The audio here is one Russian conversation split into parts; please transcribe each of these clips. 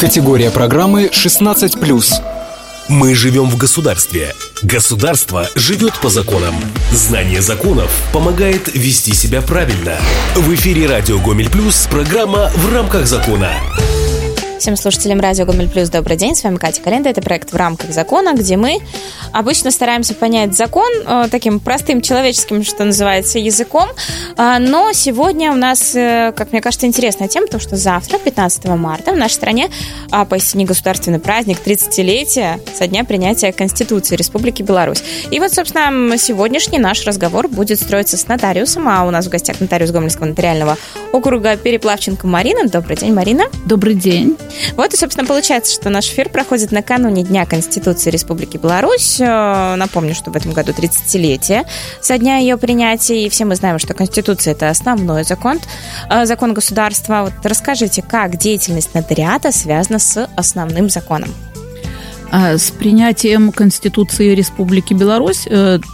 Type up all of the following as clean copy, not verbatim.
Категория программы 16+. Мы живем в государстве. Государство живет по законам. Знание законов помогает вести себя правильно. В эфире радио Гомель Плюс программа «В рамках закона». Всем слушателям радио Гомель Плюс добрый день. С вами Катя Календа. Это проект «В рамках закона», где мы обычно стараемся понять закон таким простым человеческим, что называется, языком. Но сегодня у нас, как мне кажется, интересная тема, потому что завтра, 15 марта, в нашей стране поистине государственный праздник, 30-летие со дня принятия Конституции Республики Беларусь. И вот, собственно, сегодняшний наш разговор будет строиться с нотариусом, а у нас в гостях нотариус Гомельского нотариального округа Переплавченко Марина. Добрый день, Марина. Добрый день. Вот и, собственно, получается, что наш эфир проходит накануне Дня Конституции Республики Беларусь. Напомню, что в этом году 30-летие со дня ее принятия, и все мы знаем, что Конституция – это основной закон государства. Вот расскажите, как деятельность нотариата связана с основным законом? С принятием Конституции Республики Беларусь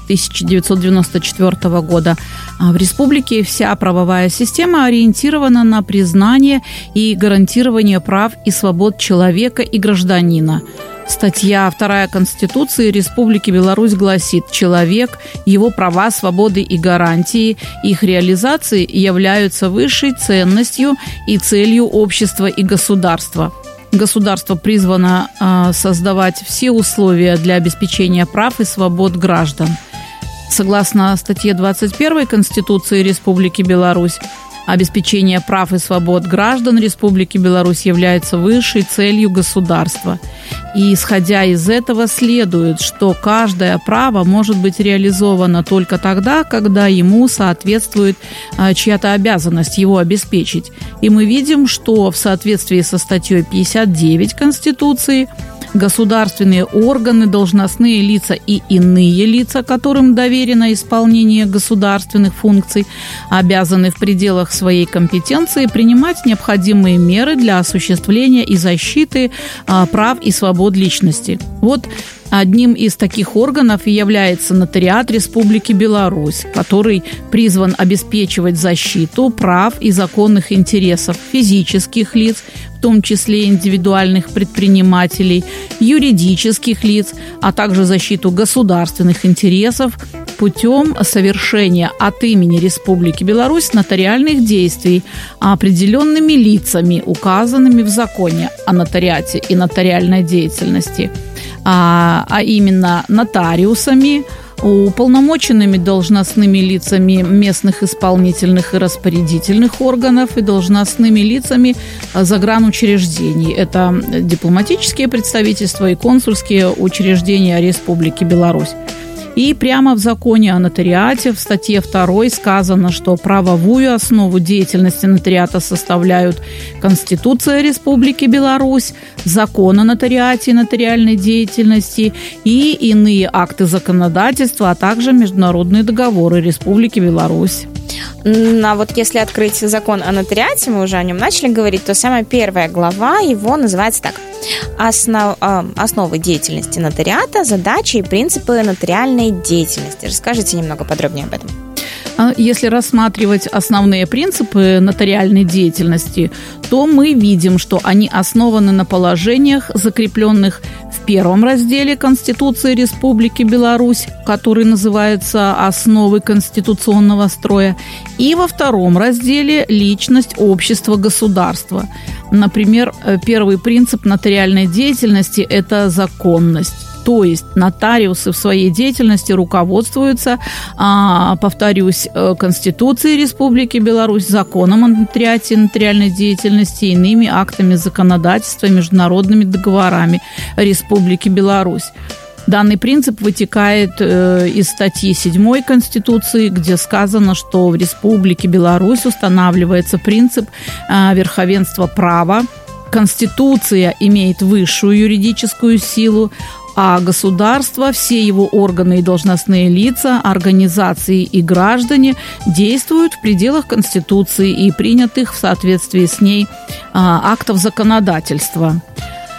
1994 года в республике вся правовая система ориентирована на признание и гарантирование прав и свобод человека и гражданина. Статья 2 Конституции Республики Беларусь гласит: «Человек, его права, свободы и гарантии, их реализации являются высшей ценностью и целью общества и государства». Государство призвано создавать все условия для обеспечения прав и свобод граждан. Согласно статье 21 Конституции Республики Беларусь, обеспечение прав и свобод граждан Республики Беларусь является высшей целью государства. И, исходя из этого, следует, что каждое право может быть реализовано только тогда, когда ему соответствует чья-то обязанность его обеспечить. И мы видим, что в соответствии со статьей 59 Конституции государственные органы, должностные лица и иные лица, которым доверено исполнение государственных функций, обязаны в пределах своей компетенции принимать необходимые меры для осуществления и защиты прав и свобод личности. Вот одним из таких органов и является нотариат Республики Беларусь, который призван обеспечивать защиту прав и законных интересов физических лиц, в том числе индивидуальных предпринимателей, юридических лиц, а также защиту государственных интересов путем совершения от имени Республики Беларусь нотариальных действий определенными лицами, указанными в законе о нотариате и нотариальной деятельности, а именно нотариусами, уполномоченными должностными лицами местных исполнительных и распорядительных органов и должностными лицами загранучреждений. Это дипломатические представительства и консульские учреждения Республики Беларусь. И прямо в законе о нотариате в статье 2 сказано, что правовую основу деятельности нотариата составляют Конституция Республики Беларусь, закон о нотариате и нотариальной деятельности и иные акты законодательства, а также международные договоры Республики Беларусь. А вот если открыть закон о нотариате, мы уже о нем начали говорить, то самая первая глава его называется так: «Основы деятельности нотариата, задачи и принципы нотариальной деятельности». Расскажите немного подробнее об этом. Если рассматривать основные принципы нотариальной деятельности, то мы видим, что они основаны на положениях, закрепленных в первом разделе Конституции Республики Беларусь, который называется «Основы конституционного строя», и во втором разделе «Личность, общество, государство». Например, первый принцип нотариальной деятельности – это законность. То есть нотариусы в своей деятельности руководствуются, повторюсь, Конституцией Республики Беларусь, законом о нотариате и нотариальной деятельности, иными актами законодательства, международными договорами Республики Беларусь. Данный принцип вытекает из статьи 7 Конституции, где сказано, что в Республике Беларусь устанавливается принцип верховенства права. Конституция имеет высшую юридическую силу, а государство, все его органы и должностные лица, организации и граждане действуют в пределах Конституции и принятых в соответствии с ней актов законодательства.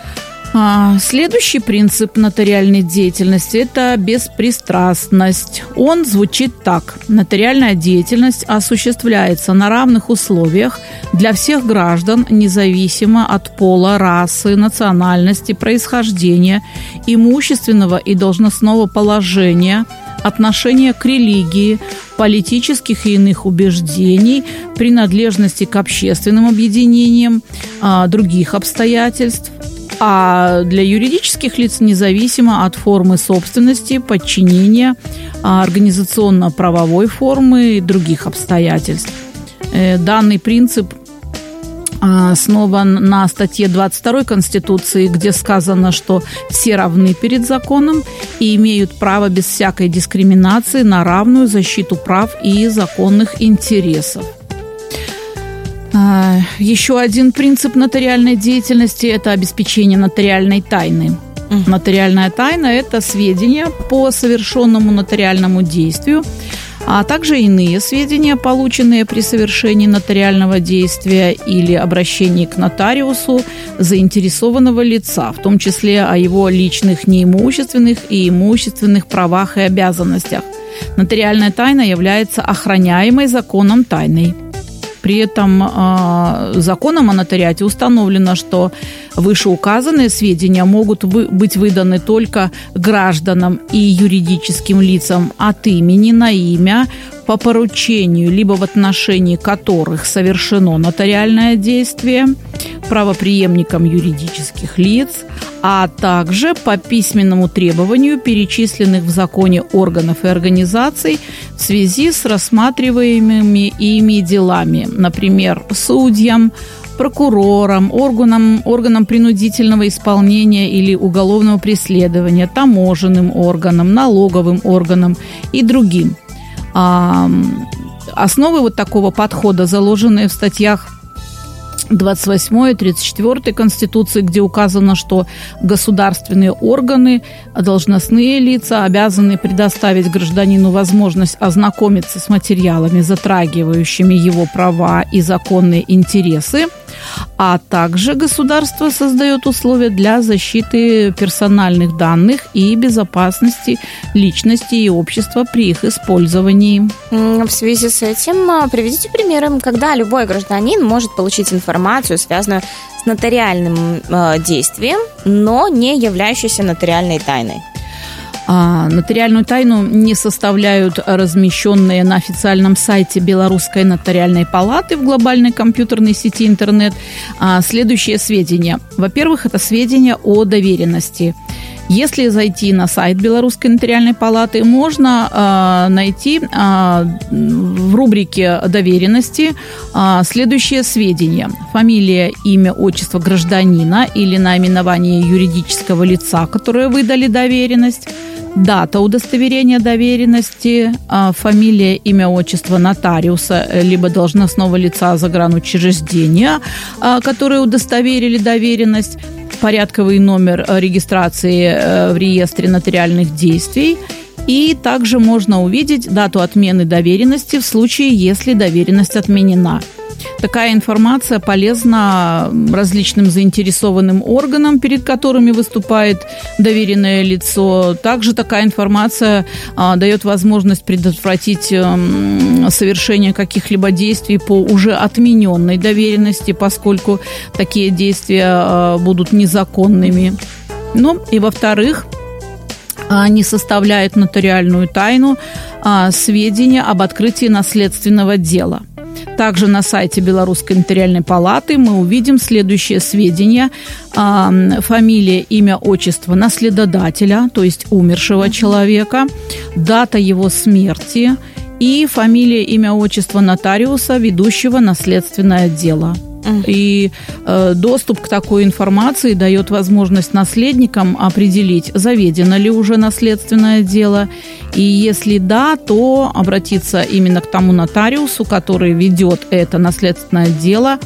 Следующий принцип нотариальной деятельности – это беспристрастность. Он звучит так. Нотариальная деятельность осуществляется на равных условиях для всех граждан, независимо от пола, расы, национальности, происхождения, имущественного и должностного положения, отношения к религии, политических и иных убеждений, принадлежности к общественным объединениям, других обстоятельств. А для юридических лиц независимо от формы собственности, подчинения, организационно-правовой формы и других обстоятельств. Данный принцип основан на статье 22 Конституции, где сказано, что все равны перед законом и имеют право без всякой дискриминации на равную защиту прав и законных интересов. Еще один принцип нотариальной деятельности – это обеспечение нотариальной тайны. Нотариальная тайна – это сведения по совершенному нотариальному действию, а также иные сведения, полученные при совершении нотариального действия или обращении к нотариусу заинтересованного лица, в том числе о его личных неимущественных и имущественных правах и обязанностях. Нотариальная тайна является охраняемой законом тайной. При этом законом о нотариате установлено, что вышеуказанные сведения могут быть выданы только гражданам и юридическим лицам от имени на имя, по поручению, либо в отношении которых совершено нотариальное действие, правопреемникам юридических лиц, а также по письменному требованию перечисленных в законе органов и организаций в связи с рассматриваемыми ими делами, например, судьям, прокурорам, органам принудительного исполнения или уголовного преследования, таможенным органам, налоговым органам и другим. Основы вот такого подхода заложены в статьях 28 и 34 Конституции, где указано, что государственные органы, должностные лица обязаны предоставить гражданину возможность ознакомиться с материалами, затрагивающими его права и законные интересы, а также государство создает условия для защиты персональных данных и безопасности личности и общества при их использовании. В связи с этим приведите примеры, когда любой гражданин может получить информацию, связанную с нотариальным действием, но не являющейся нотариальной тайной. Нотариальную тайну не составляют размещенные на официальном сайте Белорусской нотариальной палаты в глобальной компьютерной сети интернет следующие сведения. Во-первых, это сведения о доверенности. Если зайти на сайт Белорусской нотариальной палаты, можно найти в рубрике «Доверенности» следующие сведения. Фамилия, имя, отчество гражданина или наименование юридического лица, которые выдали доверенность, дата удостоверения доверенности, фамилия, имя, отчество нотариуса либо должностного лица загранучреждения, которые удостоверили доверенность, порядковый номер регистрации в реестре нотариальных действий. И также можно увидеть дату отмены доверенности в случае, если доверенность отменена. Такая информация полезна различным заинтересованным органам, перед которыми выступает доверенное лицо. Также такая информация дает возможность предотвратить совершение каких-либо действий по уже отмененной доверенности, поскольку такие действия будут незаконными. Ну и во-вторых, не составляет нотариальную тайну сведения об открытии наследственного дела. Также на сайте Белорусской нотариальной палаты мы увидим следующие сведения. Фамилия, имя, отчество наследодателя, то есть умершего человека, дата его смерти и фамилия, имя, отчество нотариуса, ведущего наследственное дело. И доступ к такой информации дает возможность наследникам определить, заведено ли уже наследственное дело. И если да, то обратиться именно к тому нотариусу, который ведет это наследственное дело,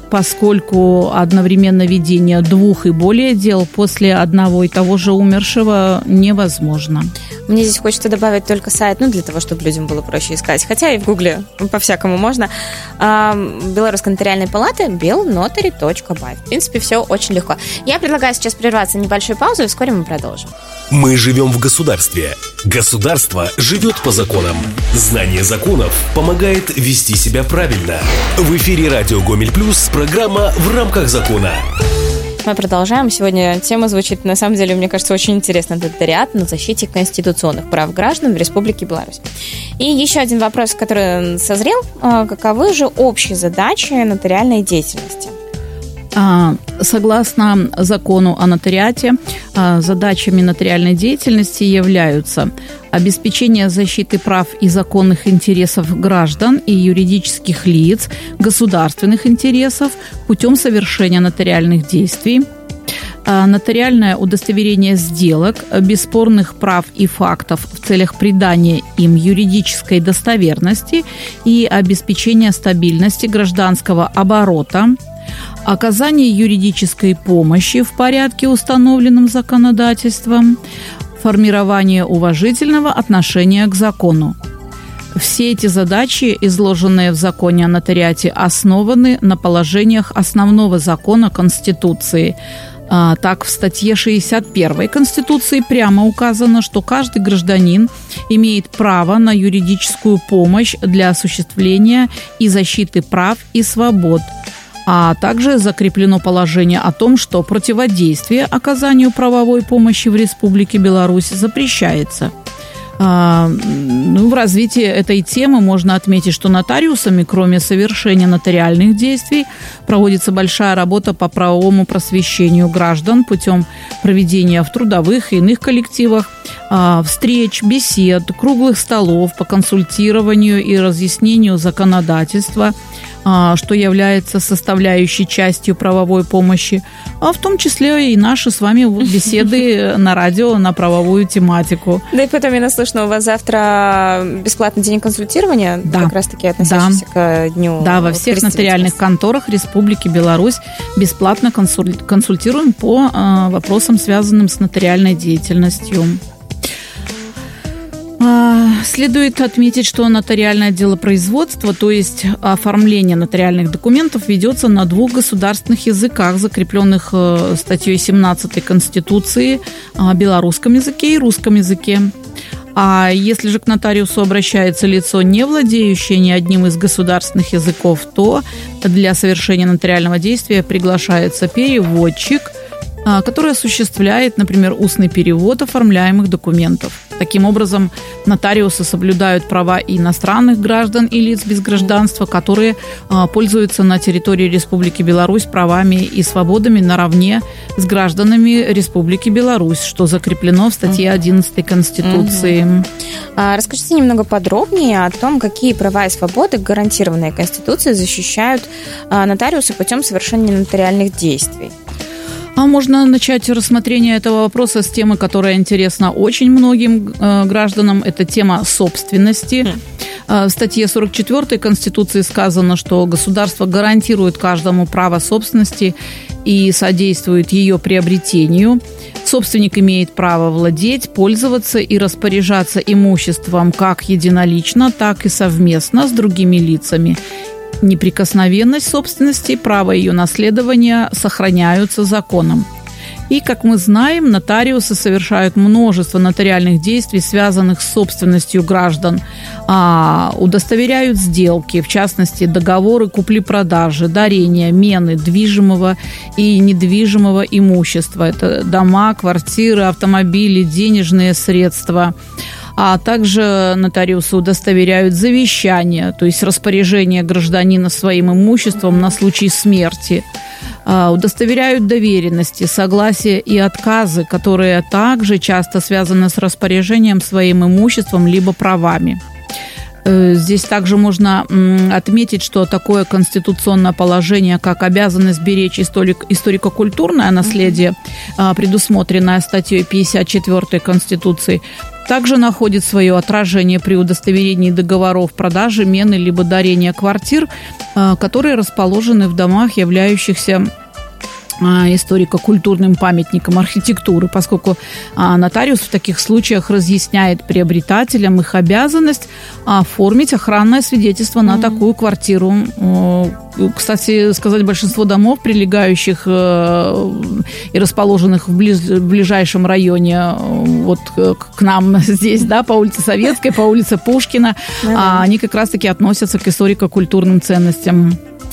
поскольку одновременно ведение 2 и более дел после одного и того же умершего невозможно. Мне здесь хочется добавить только сайт, для того, чтобы людям было проще искать. Хотя и в Гугле по-всякому можно. Белорусской нотариальной палаты belnotary.by. В принципе, все очень легко. Я предлагаю сейчас прерваться на небольшую паузу, и вскоре мы продолжим. Мы живем в государстве. Государство живет по законам. Знание законов помогает вести себя правильно. В эфире радио Гомель Плюс, программа «В рамках закона». Мы продолжаем. Сегодня тема звучит, на самом деле, мне кажется, очень интересно. Нотариат на защите конституционных прав граждан в Республике Беларусь. И еще один вопрос, который созрел. Каковы же общие задачи нотариальной деятельности? Согласно закону о нотариате, задачами нотариальной деятельности являются обеспечение защиты прав и законных интересов граждан и юридических лиц, государственных интересов путем совершения нотариальных действий, нотариальное удостоверение сделок, бесспорных прав и фактов в целях придания им юридической достоверности и обеспечения стабильности гражданского оборота, оказание юридической помощи в порядке, установленном законодательством, формирование уважительного отношения к закону. Все эти задачи, изложенные в законе о нотариате, основаны на положениях основного закона Конституции. Так, в статье 61 Конституции прямо указано, что каждый гражданин имеет право на юридическую помощь для осуществления и защиты прав и свобод. А также закреплено положение о том, что противодействие оказанию правовой помощи в Республике Беларусь запрещается. В развитии этой темы можно отметить, что нотариусами, кроме совершения нотариальных действий, проводится большая работа по правовому просвещению граждан путем проведения в трудовых и иных коллективах встреч, бесед, круглых столов по консультированию и разъяснению законодательства, что является составляющей частью правовой помощи, а в том числе и наши с вами беседы на радио на правовую тематику. Да и потом я наслышана, у вас завтра бесплатный день консультирования, да, как раз-таки относящийся к дню. Да, во всех нотариальных конторах Республики Беларусь бесплатно консультируем по вопросам, связанным с нотариальной деятельностью. Следует отметить, что нотариальное делопроизводство, то есть оформление нотариальных документов, ведется на 2 государственных языках, закрепленных статьей 17 Конституции, белорусском языке и русском языке. А если же к нотариусу обращается лицо, не владеющее ни одним из государственных языков, то для совершения нотариального действия приглашается переводчик, который осуществляет, например, устный перевод оформляемых документов. Таким образом, нотариусы соблюдают права иностранных граждан и лиц без гражданства, которые пользуются на территории Республики Беларусь правами и свободами наравне с гражданами Республики Беларусь, что закреплено в статье 11 Конституции. Расскажите немного подробнее о том, какие права и свободы, гарантированные Конституцией, защищают нотариусы путем совершения нотариальных действий. Можно начать рассмотрение этого вопроса с темы, которая интересна очень многим гражданам. Это тема собственности. В статье 44 Конституции сказано, что государство гарантирует каждому право собственности и содействует ее приобретению. Собственник имеет право владеть, пользоваться и распоряжаться имуществом как единолично, так и совместно с другими лицами. Неприкосновенность собственности, право ее наследования сохраняются законом. И, как мы знаем, нотариусы совершают множество нотариальных действий, связанных с собственностью граждан, удостоверяют сделки, в частности, договоры купли-продажи, дарения, мены движимого и недвижимого имущества. Это дома, квартиры, автомобили, денежные средства. А также нотариусы удостоверяют завещание, то есть распоряжение гражданина своим имуществом на случай смерти. Удостоверяют доверенности, согласия и отказы, которые также часто связаны с распоряжением своим имуществом либо правами. Здесь также можно отметить, что такое конституционное положение, как обязанность беречь историко-культурное наследие, предусмотренное статьей 54 Конституции, также находит свое отражение при удостоверении договоров продажи, мены либо дарения квартир, которые расположены в домах, являющихся историко-культурным памятником архитектуры, поскольку нотариус в таких случаях разъясняет приобретателям их обязанность оформить охранное свидетельство на такую квартиру. Кстати сказать, большинство домов, прилегающих и расположенных в ближайшем районе вот к нам здесь, да, по улице Советской, по улице Пушкина, они как раз-таки относятся к историко-культурным ценностям.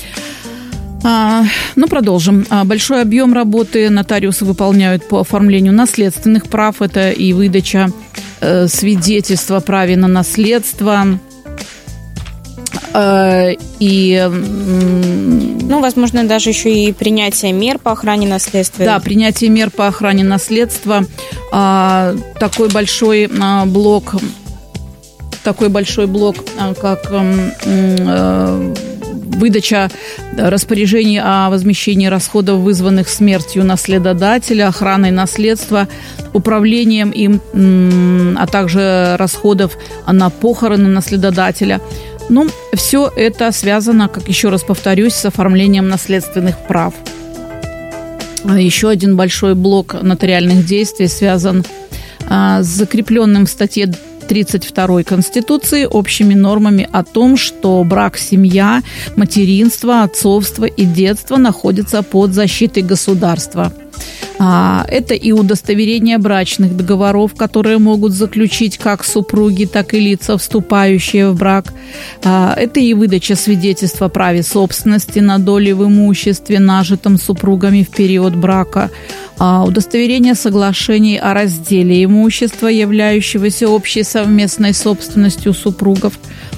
Продолжим. Большой объем работы нотариусы выполняют по оформлению наследственных прав. Это и выдача свидетельства о праве на наследство, возможно, даже еще и принятие мер по охране наследства. Да, принятие мер по охране наследства. Такой большой блок, как выдача распоряжений о возмещении расходов, вызванных смертью наследодателя, охраной наследства, управлением им, а также расходов на похороны наследодателя. Все это связано, как еще раз повторюсь, с оформлением наследственных прав. Еще один большой блок нотариальных действий связан с закрепленным в статье 32 Конституции общими нормами о том, что брак, семья, материнство, отцовство и детство находятся под защитой государства. Это и удостоверение брачных договоров, которые могут заключить как супруги, так и лица, вступающие в брак. Это и выдача свидетельства о праве собственности на доли в имуществе, нажитом супругами в период брака. Удостоверение соглашений о разделе имущества, являющегося общей совместной собственностью супругов.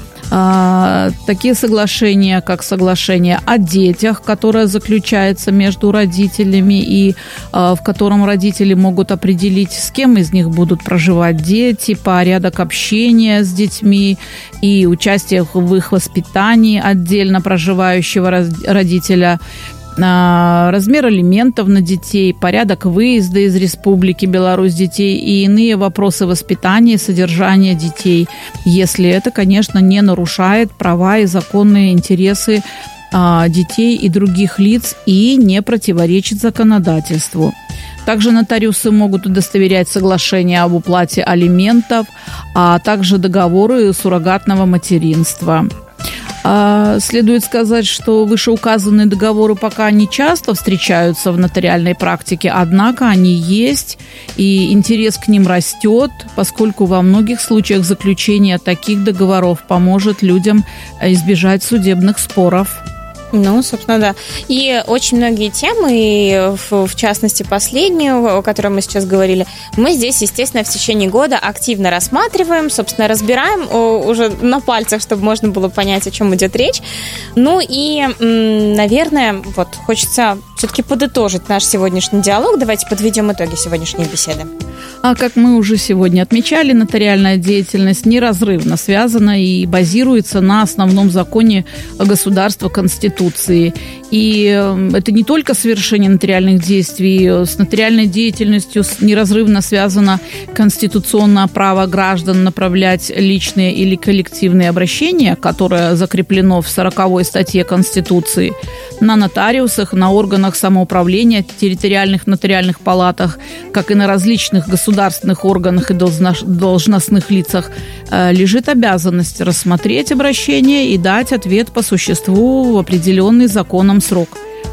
Такие соглашения, как соглашение о детях, которое заключается между родителями и в котором родители могут определить, с кем из них будут проживать дети, порядок общения с детьми и участие в их воспитании отдельно проживающего родителя, размер алиментов на детей, порядок выезда из Республики Беларусь детей и иные вопросы воспитания и содержания детей, если это, конечно, не нарушает права и законные интересы детей и других лиц и не противоречит законодательству. Также нотариусы могут удостоверять соглашения об уплате алиментов, а также договоры суррогатного материнства. Следует сказать, что вышеуказанные договоры пока не часто встречаются в нотариальной практике, однако они есть, и интерес к ним растет, поскольку во многих случаях заключение таких договоров поможет людям избежать судебных споров. Собственно, да. И очень многие темы, и в частности последнюю, о которой мы сейчас говорили, мы здесь, естественно, в течение года активно рассматриваем, собственно, разбираем уже на пальцах, чтобы можно было понять, о чем идет речь. Наверное, хочется все-таки подытожить наш сегодняшний диалог. Давайте подведем итоги сегодняшней беседы. Как мы уже сегодня отмечали, нотариальная деятельность неразрывно связана и базируется на основном законе государства – Конституции. И это не только совершение нотариальных действий. С нотариальной деятельностью неразрывно связано конституционное право граждан направлять личные или коллективные обращения, которое закреплено в 40-й статье Конституции, на нотариусах, на органах самоуправления, территориальных нотариальных палатах, как и на различных государственных органах и должностных лицах, лежит обязанность рассмотреть обращение и дать ответ по существу в определенный законом срок.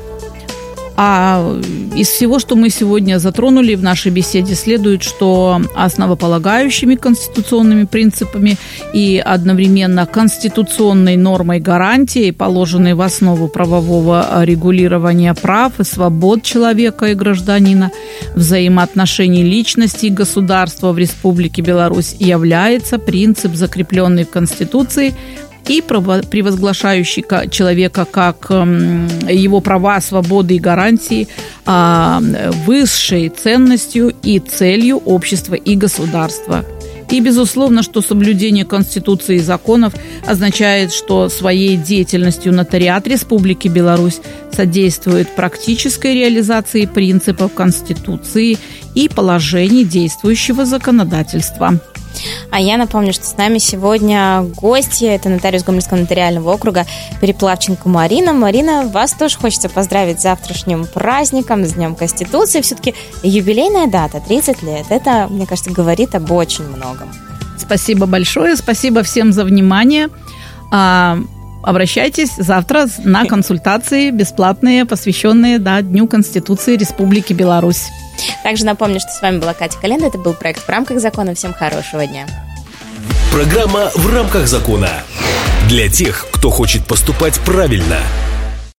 А из всего, что мы сегодня затронули в нашей беседе, следует, что основополагающими конституционными принципами и одновременно конституционной нормой гарантии, положенной в основу правового регулирования прав и свобод человека и гражданина, взаимоотношений личности и государства в Республике Беларусь, является принцип, закрепленный в Конституции и превозглашающий человека как его права, свободы и гарантии высшей ценностью и целью общества и государства. И, безусловно, что соблюдение Конституции и законов означает, что своей деятельностью нотариат Республики Беларусь содействует практической реализации принципов Конституции и положений действующего законодательства. А я напомню, что с нами сегодня гости. Это нотариус Гомельского нотариального округа Переплавченко Марина. Марина, вас тоже хочется поздравить с завтрашним праздником, с Днем Конституции. Все-таки юбилейная дата, 30 лет. Это, мне кажется, говорит об очень многом. Спасибо большое, спасибо всем за внимание. Обращайтесь завтра на консультации бесплатные, посвященные Дню Конституции Республики Беларусь. Также напомню, что с вами была Катя Календа. Это был проект «В рамках закона». Всем хорошего дня. Программа «В рамках закона». Для тех, кто хочет поступать правильно.